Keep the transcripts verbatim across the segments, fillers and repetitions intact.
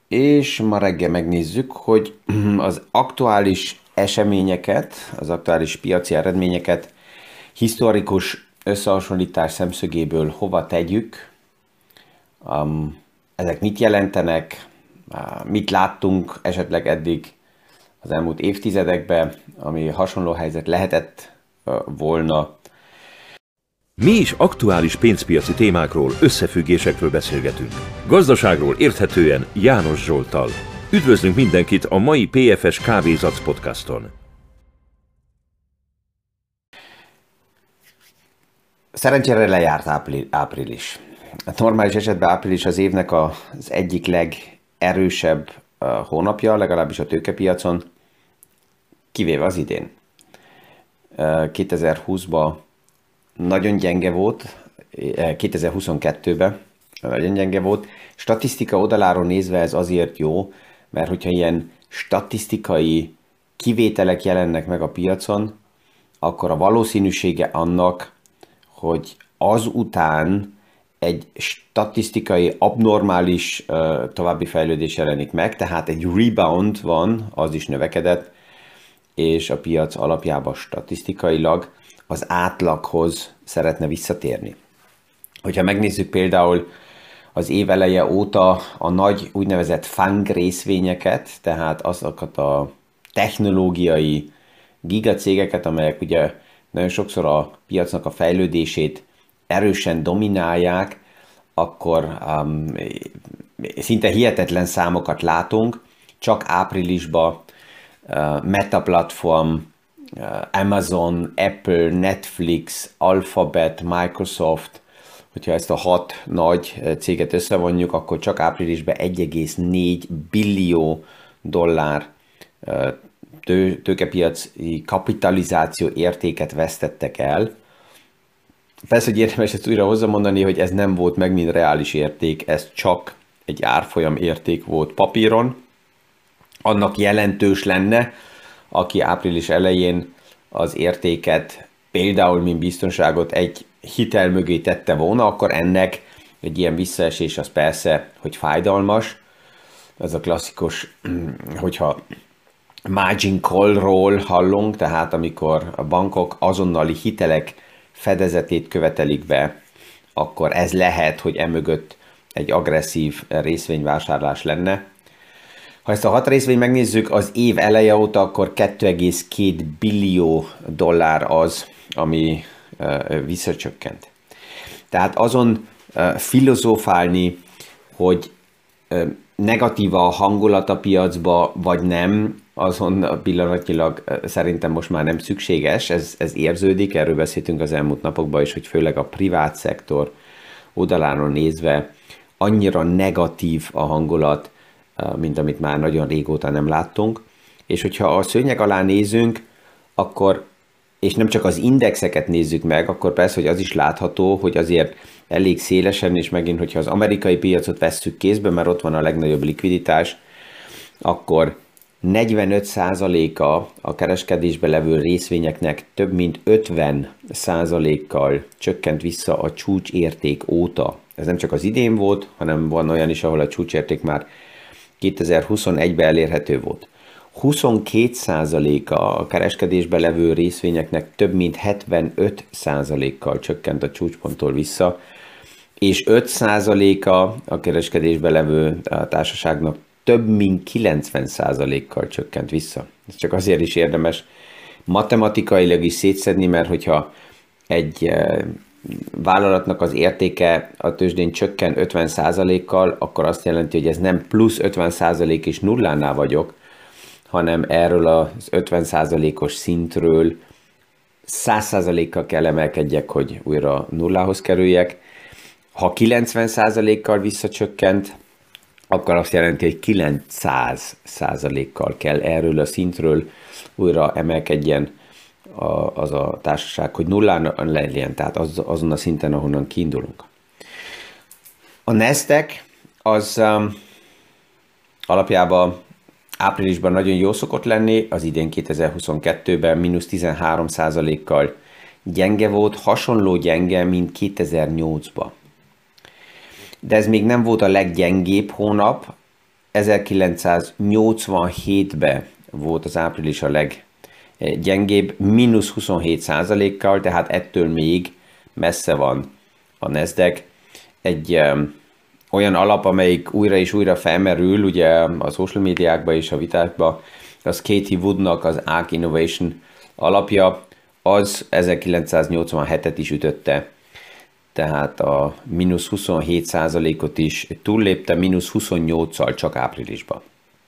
és ma reggel megnézzük, hogy az aktuális eseményeket, az aktuális piaci eredményeket historikus összehasonlítás szemszögéből hova tegyük, um, ezek mit jelentenek, uh, mit láttunk esetleg eddig az elmúlt évtizedekben, ami hasonló helyzet lehetett uh, volna. Mi is aktuális pénzpiaci témákról, összefüggésekről beszélgetünk. Gazdaságról érthetően János Zsolttal. Üdvözlünk mindenkit a mai pé ef es Kávézac podcaston. Szerencsére lejárt ápril- április. A normális esetben április az évnek az egyik legerősebb uh, hónapja, legalábbis a tőkepiacon, kivéve az idén. Uh, kétezer-húszban nagyon gyenge volt, kétezer-huszonkettőben nagyon gyenge volt. Statisztika oldaláról nézve ez azért jó, mert hogyha ilyen statisztikai kivételek jelennek meg a piacon, akkor a valószínűsége annak, hogy azután egy statisztikai abnormális uh, további fejlődés jelenik meg, tehát egy rebound van, az is növekedett, és a piac alapjában statisztikailag az átlaghoz szeretne visszatérni. Hogyha megnézzük például az év eleje óta a nagy úgynevezett FANG részvényeket, tehát azokat a technológiai gigacégeket, amelyek ugye nagyon sokszor a piacnak a fejlődését erősen dominálják, akkor um, szinte hihetetlen számokat látunk. Csak áprilisban uh, Meta platform, Amazon, Apple, Netflix, Alphabet, Microsoft, hogyha ezt a hat nagy céget összevonjuk, akkor csak áprilisban egy egész négy billió dollár tő, tőkepiaci kapitalizáció értéket vesztettek el. Persze, hogy érdemes ezt újra hozzamondani, hogy ez nem volt meg, mint reális érték, ez csak egy árfolyam érték volt papíron. Annak jelentős lenne, aki április elején az értéket például, mint biztonságot egy hitel mögé tette volna, akkor ennek egy ilyen visszaesés az persze, hogy fájdalmas. Ez a klasszikus, hogyha margin call-ról hallunk, tehát amikor a bankok azonnali hitelek fedezetét követelik be, akkor ez lehet, hogy emögött egy agresszív részvényvásárlás lenne. Ha ezt a hat részvényt megnézzük az év eleje óta, akkor két egész két billió dollár az, ami uh, visszacsökkent. Tehát azon uh, filozófálni, hogy uh, negatív a hangulat a piacba, vagy nem, azon pillanatnyilag uh, szerintem most már nem szükséges, ez, ez érződik, erről beszéltünk az elmúlt napokban is, hogy főleg a privát szektor oldaláról nézve annyira negatív a hangulat, mint amit már nagyon régóta nem láttunk. És hogyha a szőnyeg alá nézünk, akkor, és nem csak az indexeket nézzük meg, akkor persze, hogy az is látható, hogy azért elég szélesen, és megint, hogyha az amerikai piacot vesszük kézbe, mert ott van a legnagyobb likviditás, akkor negyvenöt százaléka a kereskedésbe levő részvényeknek több mint ötven százalékkal csökkent vissza a csúcsérték óta. Ez nem csak az idén volt, hanem van olyan is, ahol a csúcsérték már kétezer-huszonegyben elérhető volt. huszonkét százaléka a kereskedésbe levő részvényeknek több mint hetvenöt százalékkal csökkent a csúcsponttól vissza, és öt százaléka a kereskedésbe levő társaságnak több mint kilencven százalékkal csökkent vissza. Ez csak azért is érdemes matematikailag is szétszedni, mert hogyha egy vállalatnak az értéke a tőzsdén csökken ötven százalékkal, akkor azt jelenti, hogy ez nem plusz ötven százalék és nullánál vagyok, hanem erről az ötven százalékos szintről száz százalékkal kell emelkedjek, hogy újra nullához kerüljek. Ha kilencven százalékkal visszacsökkent, akkor azt jelenti, hogy kilencszáz százalékkal kell erről a szintről újra emelkedjen az a társaság, hogy nullán legyen, tehát az, azon a szinten, ahonnan kiindulunk. A Nasdaq az um, alapjában áprilisban nagyon jó szokott lenni, az idén kétezer-huszonkettőben mínusz tizenhárom százalékkal gyenge volt, hasonló gyenge, mint kétezer-nyolcban. De ez még nem volt a leggyengébb hónap, ezerkilencszáznyolcvanhétben volt az április a leggyengébb, mínusz huszonhét százalékkal, tehát ettől még messze van a Nasdaq. Egy um, olyan alap, amelyik újra és újra felmerül, ugye a social médiákban és a vitákban, az Katie Woodnak az Ark Innovation alapja, az ezerkilencszáznyolcvanhetet is ütötte, tehát a mínusz huszonhét százalékot is túllépte, mínusz huszonnyolccal csak áprilisban.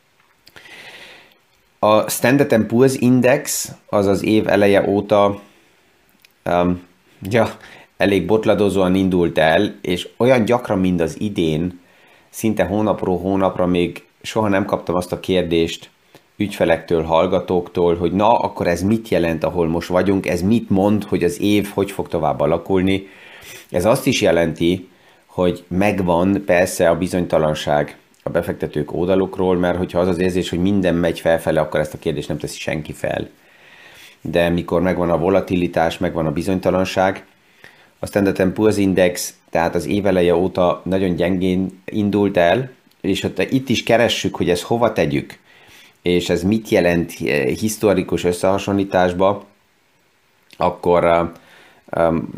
A Standard and Poor's Index az az év eleje óta um, ja, elég botladozóan indult el, és olyan gyakran, mint az idén, szinte hónapról hónapra még soha nem kaptam azt a kérdést ügyfelektől, hallgatóktól, hogy na, akkor ez mit jelent, ahol most vagyunk, ez mit mond, hogy az év hogy fog tovább alakulni. Ez azt is jelenti, hogy megvan persze a bizonytalanság a befektetők oldalukról, mert hogyha az az érzés, hogy minden megy felfele, akkor ezt a kérdést nem teszi senki fel. De mikor megvan a volatilitás, megvan a bizonytalanság, a Standard and Poor's Index, tehát az éveleje óta nagyon gyengén indult el, és ott itt is keressük, hogy ezt hova tegyük, és ez mit jelent historikus összehasonlításba, akkor um,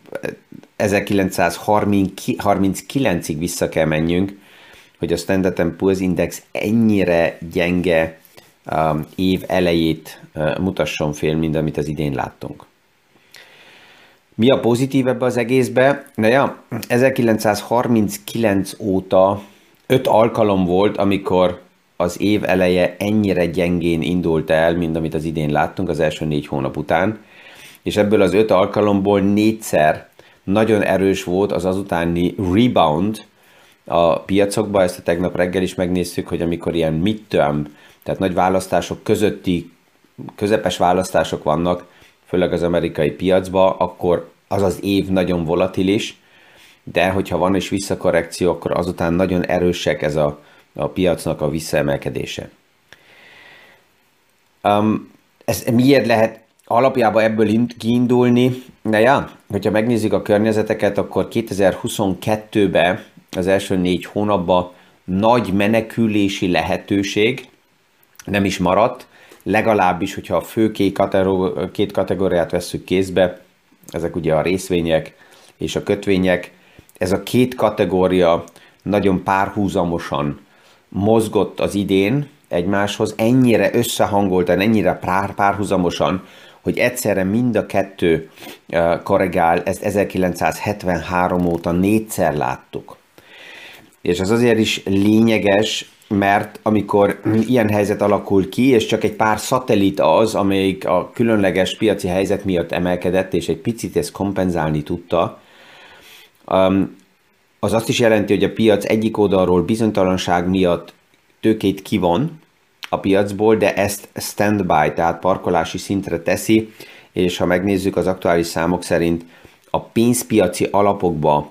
ezerkilencszázharminckilencig vissza kell menjünk, hogy a Standard and Poor's Index ennyire gyenge um, év elejét uh, mutasson fél, mint amit az idén láttunk. Mi a pozitív ebbe az egészbe? Na ja, ezerkilencszázharminckilenc óta öt alkalom volt, amikor az év eleje ennyire gyengén indult el, mint amit az idén láttunk az első négy hónap után, és ebből az öt alkalomból négyszer nagyon erős volt az azutáni rebound a piacokban. Ezt a tegnap reggel is megnéztük, hogy amikor ilyen midterm, tehát nagy választások közötti közepes választások vannak, főleg az amerikai piacban, akkor az az év nagyon volatilis, de hogyha van is visszakorrekció, akkor azután nagyon erősek ez a, a piacnak a visszaemelkedése. Um, ez miért lehet alapjában ebből kiindulni? Na ja, hogyha megnézzük a környezeteket, akkor kétezer-huszonkettőben az első négy hónapban nagy menekülési lehetőség nem is maradt, legalábbis, hogyha a fő két, kategóri- két kategóriát vesszük kézbe, ezek ugye a részvények és a kötvények, ez a két kategória nagyon párhuzamosan mozgott az idén egymáshoz, ennyire összehangoltan, ennyire pár, párhuzamosan, hogy egyszerre mind a kettő korrigál, ezt ezerkilencszázhetvenhárom óta négyszer láttuk. És ez azért is lényeges, mert amikor ilyen helyzet alakul ki, és csak egy pár szatellit az, amelyik a különleges piaci helyzet miatt emelkedett, és egy picit ezt kompenzálni tudta, az azt is jelenti, hogy a piac egyik oldalról bizonytalanság miatt tőkét kivon a piacból, de ezt standby, tehát parkolási szintre teszi, és ha megnézzük az aktuális számok szerint, a pénzpiaci alapokba,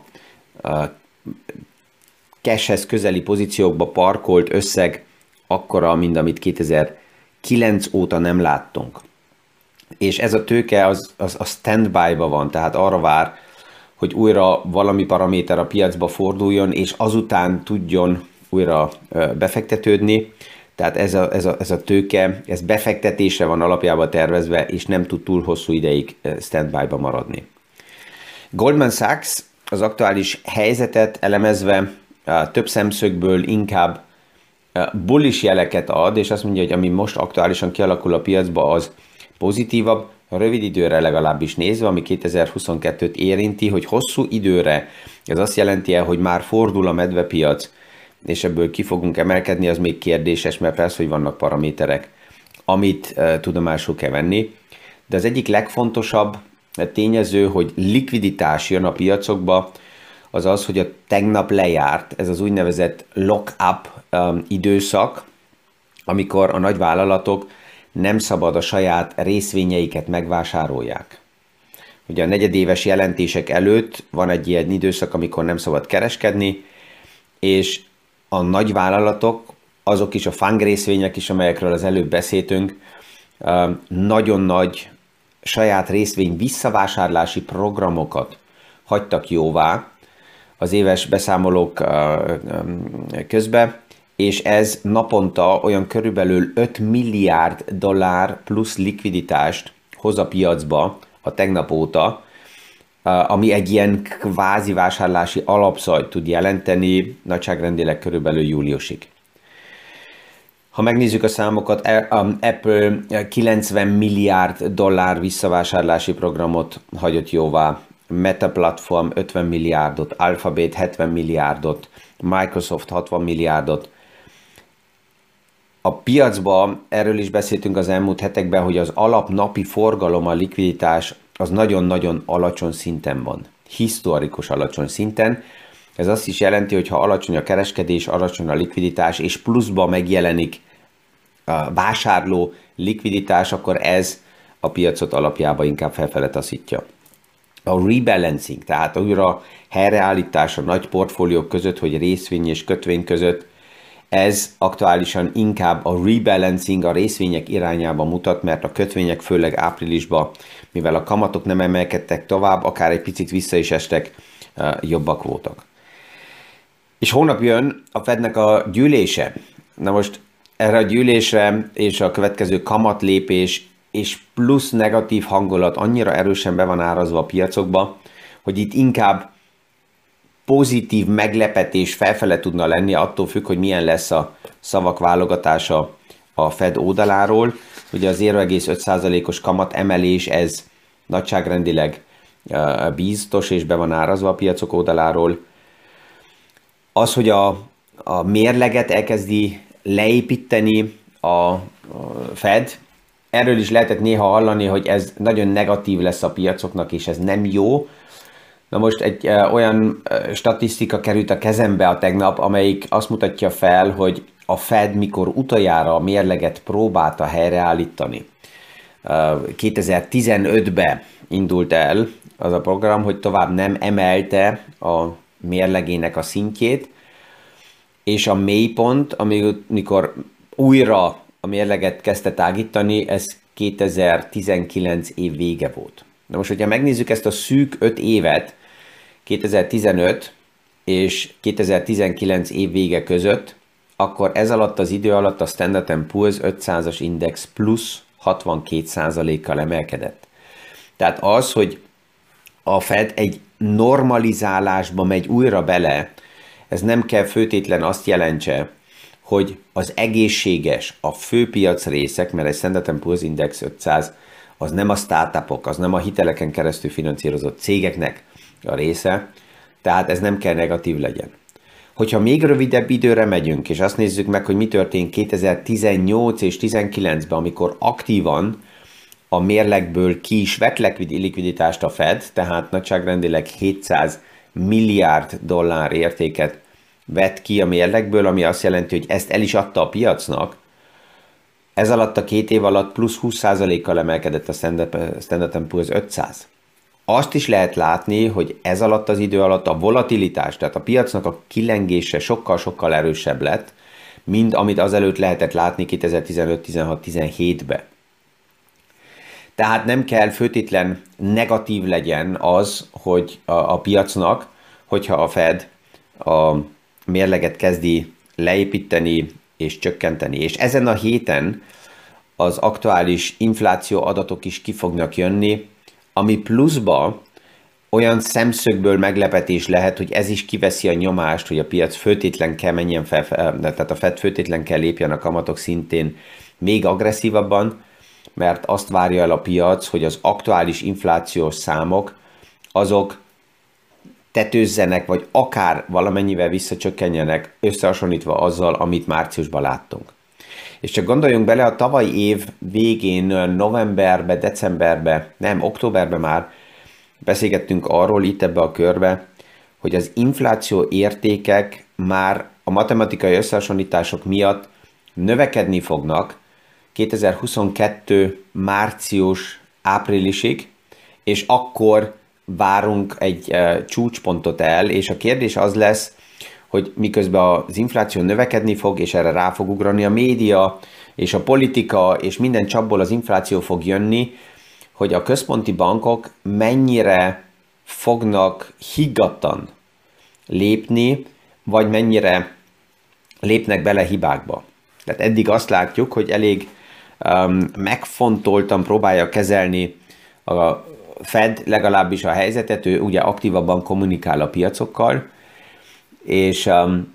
cashhez közeli pozíciókba parkolt összeg akkora, mint amit kétezer-kilenc óta nem láttunk. És ez a tőke az, az a standby-ba van, tehát arra vár, hogy újra valami paraméter a piacba forduljon, és azután tudjon újra befektetődni. Tehát ez a, ez a, ez a tőke, ez befektetésre van alapjában tervezve, és nem tud túl hosszú ideig standby-ba maradni. Goldman Sachs az aktuális helyzetet elemezve több szemszögből inkább bullish jeleket ad, és azt mondja, hogy ami most aktuálisan kialakul a piacba, az pozitívabb, rövid időre legalábbis nézve, ami kétezer-huszonkettőt érinti, hogy hosszú időre, ez azt jelenti el, hogy már fordul a medvepiac, és ebből ki fogunk emelkedni, az még kérdéses, mert persze, hogy vannak paraméterek, amit uh, tudomásul kell venni. De az egyik legfontosabb tényező, hogy likviditás jön a piacokba, az az, hogy a tegnap lejárt, ez az úgynevezett lock-up um, időszak, amikor a nagyvállalatok nem szabad a saját részvényeiket megvásárolják. Ugye a negyedéves jelentések előtt van egy ilyen időszak, amikor nem szabad kereskedni, és a nagyvállalatok, azok is a FANG részvények is, amelyekről az előbb beszéltünk, nagyon nagy saját részvény visszavásárlási programokat hagytak jóvá az éves beszámolók közben, és ez naponta olyan körülbelül öt milliárd dollár plusz likviditást hoz a piacba a tegnap óta, ami egy ilyen kvázi vásárlási alapszajt tud jelenteni nagyságrendileg körülbelül júliusig. Ha megnézzük a számokat, Apple kilencven milliárd dollár visszavásárlási programot hagyott jóvá, Meta Platform ötven milliárdot, Alphabet hetven milliárdot, Microsoft hatvan milliárdot. A piacban, erről is beszéltünk az elmúlt hetekben, hogy az alapnapi forgalom, a likviditás az nagyon-nagyon alacsony szinten van. Historikus alacsony szinten. Ez azt is jelenti, hogy ha alacsony a kereskedés, alacsony a likviditás, és pluszban megjelenik a vásárló likviditás, akkor ez a piacot alapjában inkább felfele taszítja. A rebalancing, tehát újra helyreállítás a nagy portfóliók között, hogy részvény és kötvény között, ez aktuálisan inkább a rebalancing a részvények irányába mutat, mert a kötvények főleg áprilisban, mivel a kamatok nem emelkedtek tovább, akár egy picit vissza is estek, jobbak voltak. És hónap jön a Fednek a gyűlése. Na most erre a gyűlésre és a következő kamatlépés és plusz negatív hangulat annyira erősen be van árazva a piacokba, hogy itt inkább pozitív meglepetés felfele tudna lenni, attól függ, hogy milyen lesz a szavak válogatása a Fed oldaláról. Ugye az zéro egész öt százalékos kamat emelés, ez nagyságrendileg biztos és be van árazva a piacok oldaláról. Az, hogy a, a mérleget elkezdi leépíteni a Fed, erről is lehetett néha hallani, hogy ez nagyon negatív lesz a piacoknak, és ez nem jó. Na most egy uh, olyan uh, statisztika került a kezembe a tegnap, amelyik azt mutatja fel, hogy a Fed mikor utoljára a mérleget próbálta helyreállítani. Uh, kétezer-tizenötben indult el az a program, hogy tovább nem emelte a mérlegének a szintjét, és a mélypont, amikor újra a mérleget kezdte tágítani, ez kétezer-tizenkilenc év vége volt. Na most, hogyha megnézzük ezt a szűk öt évet, kétezer-tizenöt és kétezer-tizenkilenc év vége között, akkor ez alatt az idő alatt a Standard and Poor's ötszázas index plusz hatvankét százalékkal emelkedett. Tehát az, hogy a Fed egy normalizálásba megy újra bele, ez nem kell főtétlen azt jelentse, hogy az egészséges, a főpiac részek, mert egy Standard and Poor's Index ötszáz, az nem a startupok, az nem a hiteleken keresztül finanszírozott cégeknek a része, tehát ez nem kell negatív legyen. Hogyha még rövidebb időre megyünk, és azt nézzük meg, hogy mi történt kétezer-tizennyolc és tizenkilencben, amikor aktívan a mérlegből ki is vett likviditást a Fed, tehát nagyságrendileg hétszáz milliárd dollár értéket vett ki a mérlegből, ami azt jelenti, hogy ezt el is adta a piacnak. Ez alatt a két év alatt plusz húsz százalékkal emelkedett a Standard and Poor's ötszáz. Azt is lehet látni, hogy ez alatt az idő alatt a volatilitás, tehát a piacnak a kilengése sokkal-sokkal erősebb lett, mint amit azelőtt lehetett látni kétezer-tizenöt, tizenhat, tizenhétben. Tehát nem kell főtétlen negatív legyen az, hogy a, a piacnak, hogyha a Fed a mérleget kezdi leépíteni és csökkenteni. És ezen a héten az aktuális infláció adatok is ki fognak jönni, ami pluszba olyan szemszögből meglepetés lehet, hogy ez is kiveszi a nyomást, hogy a piac főtétlen kell menjen fel, tehát a Fed főtétlen kell lépjen a kamatok szintén még agresszívabban, mert azt várja el a piac, hogy az aktuális inflációs számok azok tetőzzenek, vagy akár valamennyivel visszacsökkenjenek, összehasonlítva azzal, amit márciusban láttunk. És csak gondoljunk bele, a tavalyi év végén, novemberbe, decemberbe, nem, októberbe már beszélgettünk arról itt ebbe a körbe, hogy az infláció értékek már a matematikai összehasonlítások miatt növekedni fognak kétezer-huszonkettő március áprilisig, és akkor várunk egy uh, csúcspontot el, és a kérdés az lesz, hogy miközben az infláció növekedni fog, és erre rá fog ugrani a média, és a politika, és minden csapból az infláció fog jönni, hogy a központi bankok mennyire fognak higgadtan lépni, vagy mennyire lépnek bele hibákba. Tehát eddig azt látjuk, hogy elég um, megfontoltan próbálja kezelni a Fed legalábbis a helyzetet, ő ugye aktívabban kommunikál a piacokkal, és um,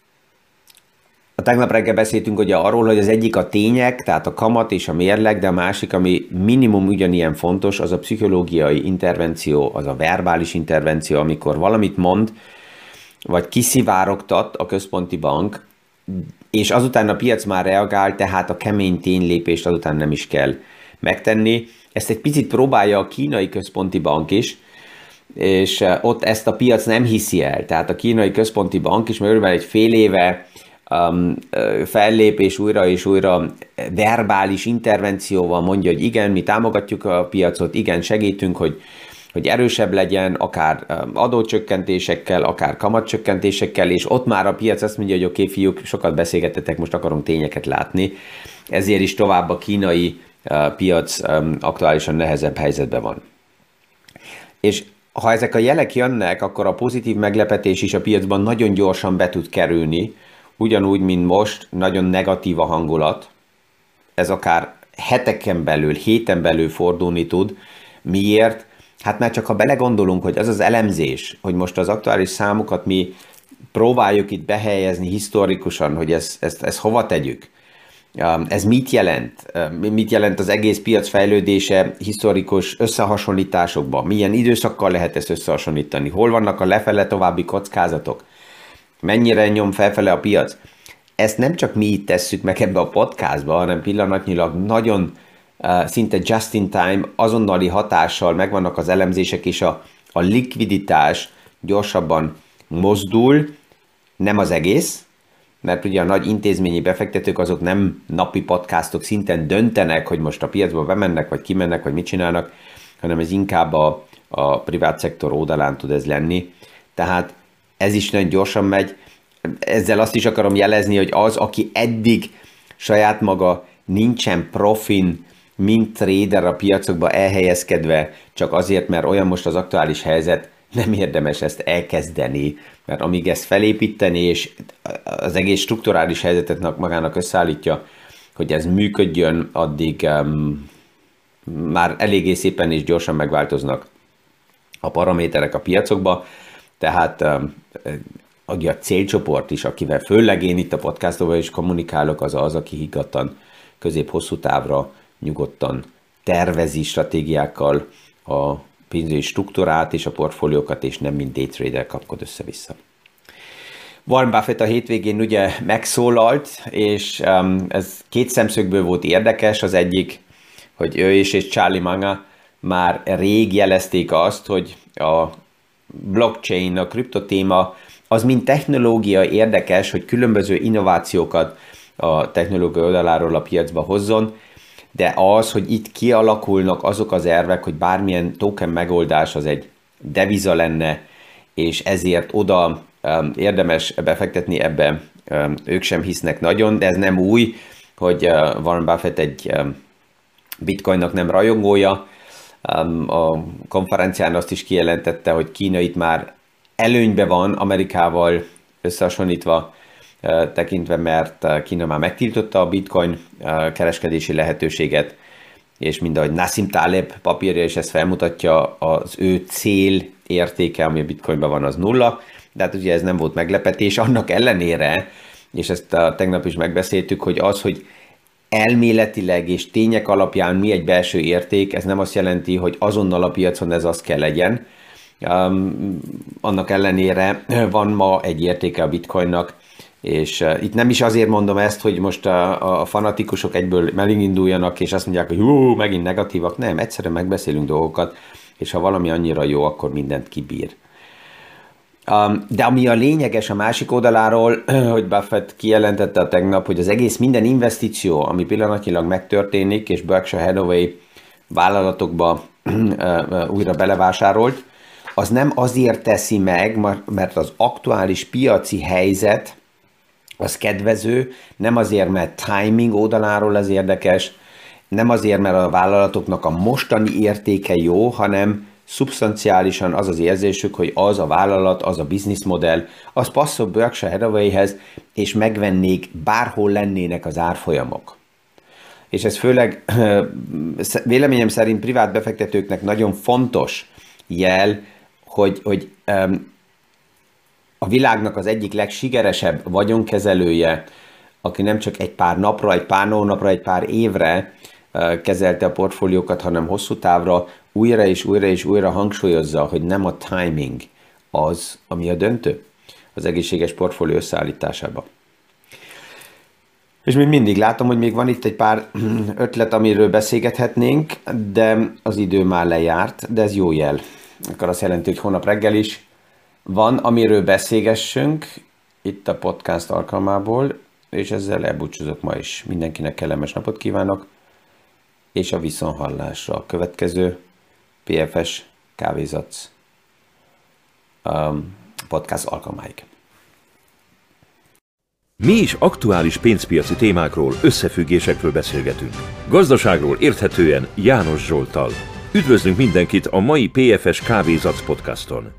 a tegnap reggel beszéltünk ugye arról, hogy az egyik a tények, tehát a kamat és a mérleg, de a másik, ami minimum ugyanilyen fontos, az a pszichológiai intervenció, az a verbális intervenció, amikor valamit mond, vagy kiszivárogtat a központi bank, és azután a piac már reagál, tehát a kemény ténylépést azután nem is kell megtenni. Ezt egy picit próbálja a kínai központi bank is, és ott ezt a piac nem hiszi el. Tehát a kínai központi bank is körülbelül egy fél éve um, fellép és újra és újra verbális intervencióval mondja, hogy igen, mi támogatjuk a piacot, igen, segítünk, hogy, hogy erősebb legyen, akár adócsökkentésekkel, akár kamatcsökkentésekkel, és ott már a piac azt mondja, hogy oké, okay, fiúk, sokat beszélgettetek, most akarunk tényeket látni. Ezért is tovább a kínai uh, piac um, aktuálisan nehezebb helyzetben van. És ha ezek a jelek jönnek, akkor a pozitív meglepetés is a piacban nagyon gyorsan be tud kerülni, ugyanúgy, mint most, nagyon negatív a hangulat. Ez akár heteken belül, héten belül fordulni tud. Miért? Hát mert csak ha belegondolunk, hogy az az elemzés, hogy most az aktuális számokat mi próbáljuk itt behelyezni historikusan, hogy ezt, ezt, ezt hova tegyük. Ez mit jelent? Mit jelent az egész piac fejlődése historikus összehasonlításokban? Milyen időszakkal lehet ezt összehasonlítani? Hol vannak a lefele további kockázatok? Mennyire nyom felfele a piac? Ezt nem csak mi itt tesszük meg ebbe a podcastba, hanem pillanatnyilag nagyon uh, szinte just in time, azonnali hatással megvannak az elemzések, és a, a likviditás gyorsabban mozdul, nem az egész, mert ugye a nagy intézményi befektetők azok nem napi podcastok szinten döntenek, hogy most a piacba bemennek, vagy kimennek, vagy mit csinálnak, hanem ez inkább a, a privát szektor oldalán tud ez lenni. Tehát ez is nagyon gyorsan megy. Ezzel azt is akarom jelezni, hogy az, aki eddig saját maga nincsen profin, mint trader a piacokba elhelyezkedve, csak azért, mert olyan most az aktuális helyzet, nem érdemes ezt elkezdeni, mert amíg ezt felépíteni, és az egész strukturális helyzetet magának összeállítja, hogy ez működjön, addig um, már eléggé szépen és gyorsan megváltoznak a paraméterek a piacokba, tehát um, a célcsoport is, akivel főleg én itt a podcastokban is kommunikálok, az az, aki higgadtan közép-hosszú távra nyugodtan tervezi stratégiákkal a pénzügyi struktúrát és a portfóliókat, és nem mint daytrader kapkod össze-vissza. Warren Buffett a hétvégén ugye megszólalt, és um, ez két szemszögből volt érdekes. Az egyik, hogy ő is és Charlie Munger már rég jelezték azt, hogy a blockchain, a kriptotéma, az mint technológia érdekes, hogy különböző innovációkat a technológia oldaláról a piacba hozzon, de az, hogy itt kialakulnak azok az ervek, hogy bármilyen token megoldás az egy deviza lenne, és ezért oda um, érdemes befektetni ebbe, um, ők sem hisznek nagyon, de ez nem új, hogy uh, Warren Buffett egy um, bitcoinnak nem rajongója. Um, a konferencián azt is kijelentette, hogy Kína itt már előnybe van Amerikával összehasonlítva, uh, tekintve, mert uh, Kína már megtiltotta a bitcoin uh, kereskedési lehetőséget, és mind ahogy Nassim Taleb papírja is ezt felmutatja, az ő cél értéke, ami a bitcoinban van, az nulla, de hát ugye ez nem volt meglepetés, annak ellenére, és ezt uh, tegnap is megbeszéltük, hogy az, hogy elméletileg és tények alapján mi egy belső érték, ez nem azt jelenti, hogy azonnal a piacon ez az kell legyen. Um, annak ellenére van ma egy értéke a bitcoinnak, és uh, itt nem is azért mondom ezt, hogy most a, a fanatikusok egyből meginduljanak, és azt mondják, hogy hú, megint negatívak. Nem, egyszerűen megbeszélünk dolgokat, és ha valami annyira jó, akkor mindent kibír. Um, de ami a lényeges a másik oldaláról, hogy Buffett kijelentette a tegnap, hogy az egész minden investíció, ami pillanatnyilag megtörténik, és Berkshire Hathaway vállalatokba újra belevásárolt, az nem azért teszi meg, mert az aktuális piaci helyzet az kedvező, nem azért, mert timing oldaláról az érdekes, nem azért, mert a vállalatoknak a mostani értéke jó, hanem szubstanciálisan az az érzésük, hogy az a vállalat, az a bizniszmodell, az passzol Berkshire Hathawayhez, és megvennék, bárhol lennének az árfolyamok. És ez főleg véleményem szerint privát befektetőknek nagyon fontos jel, hogy, hogy um, a világnak az egyik legsikeresebb vagyonkezelője, aki nem csak egy pár napra, egy pár hónapra, egy pár évre uh, kezelte a portfóliókat, hanem hosszú távra újra és újra és újra hangsúlyozza, hogy nem a timing az, ami a döntő az egészséges portfólió összeállításában. És még mindig látom, hogy még van itt egy pár ötlet, amiről beszélgethetnénk, de az idő már lejárt, de ez jó jel. Akkor azt jelenti, hogy holnap reggel is van, amiről beszélgessünk itt a podcast alkalmából, és ezzel elbúcsúzok ma is. Mindenkinek kellemes napot kívánok, és a viszonthallásra a következő pé ef es Kávézac um, podcast alkalmáig. Mi is aktuális pénzpiaci témákról, összefüggésekről beszélgetünk. Gazdaságról érthetően János Zsolttal. Üdvözlünk mindenkit a mai pé ef es Kávézac podcaston!